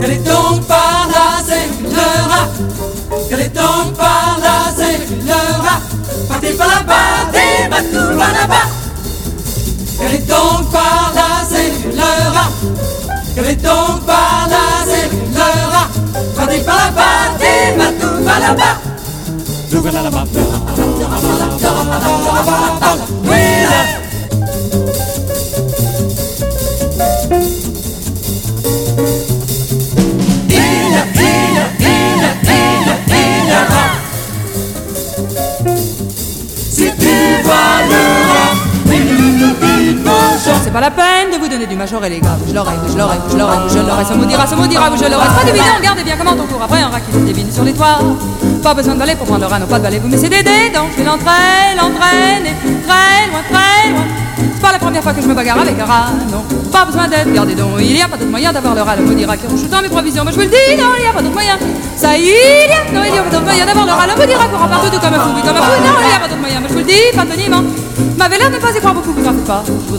Quel est donc par là, c'est le rat. Quel est donc par là, c'est le rat. Partez par là-bas, des bateaux là-bas. Quel est donc par là, c'est le rat. Quel est donc par là, c'est le rat. Partez par là-bas, des bateaux là-bas. Si tu vois le rat, dis bonjour. C'est pas la peine de vous donner du major et les gars. Je l'aurai, je l'aurai, je l'aurai, je l'aurai. Ça maudira, vous je l'aurai. Pas d'évident, regardez bien comment on court après un rat qui se débine sur les toits. Pas besoin de balai pour prendre le rat, non pas de balai. Vous mettez des dés, donc je l'entraîne et très loin, très loin. C'est pas la première fois que je me bagarre avec un rat, non. Pas besoin d'aide, regardez donc, il y a pas d'autre moyen d'avoir le rat. Le maudit rat qui rouge dans mes provisions, mais je vous le dis, non, il y a pas d'autre moyen. Ça il y a, non, il y a pas d'autre moyen d'avoir le rat. Le maudit rat courant partout tout comme un fou, oui, comme un fou. Non, il y a pas d'autre moyen, mais je vous le dis, pas de niement. M'avez l'air de ne pas y croire beaucoup, vous en faites pas.